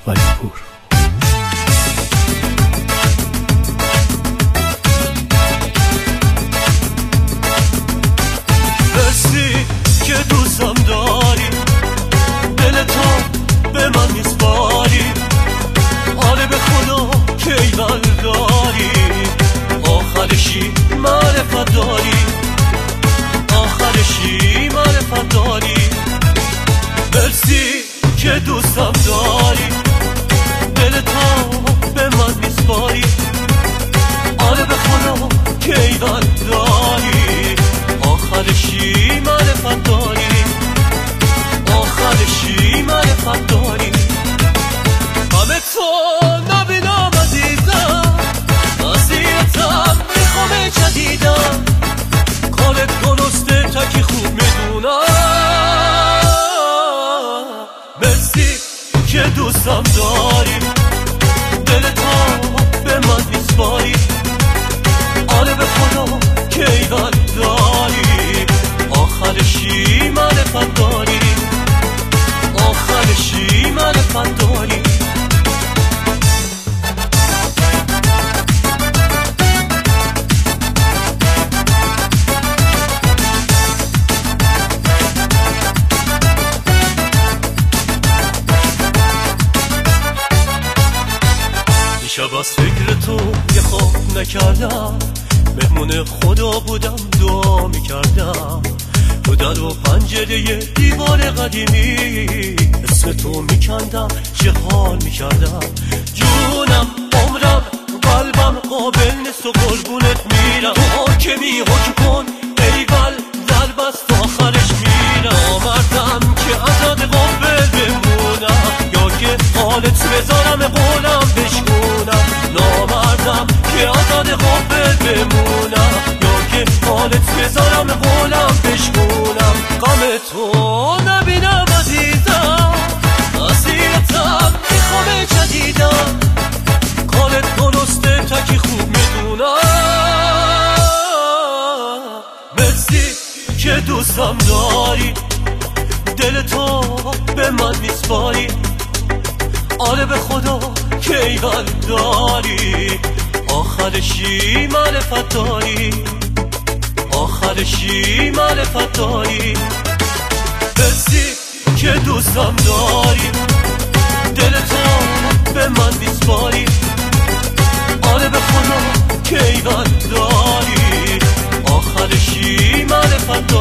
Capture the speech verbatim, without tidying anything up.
ولی پور. مرسی که دوستم داری، دل تو به من میسپاری، آره به خدا که ایول داری، آخرشی معرفت داری، آخرشی معرفت داری. مرسی که دوستم داری، دل تو به من میسپاری، آره به خدا که ایول داری، آخرشی معرفت داری، آخرشی معرفت داری. همه تو نبینم عزیزم، وضعیتم میخوام جدیدم، کارت درسته تکی خوب میدونم. مرسی که دوستم داری، دل تو به من میسپاری، آره به خدا که ایول داری، آخرشی معرفت داری، آخرشی معرفت داری. شب از فکر تو یه خواب نکردم، مهمون خدا بودم دعا میکردم، تو در و پنجره دیوار قدیمی اسم تو میکندم، چه حال میکردم. جونم عمرم قلبم قابل نیست و قربونت میرم، تو حاکمی حکم کن ایول در بست آخرش میرم. آمردم که ازاد قابل بمونم، یا که حالت بذارم قولم بشکونم. نامردم که ازاد قابل بمونم، یا که حالت بذارم قولم بشکونم. غم تو نبینم عزیزم، وضعیتم میخوام جدیدم، کارت درسته تکی خوب میدونم. مرسی که دوستم داری، دل تو به من میسپاری، آره به خدا که ایول داری، آخرشی معرفت داری، آخرشی معرفت داری. مرسی که دوستم داری، دل تو به من میسپاری، آره به خدا که ایول داری، آخرشی معرفت داری.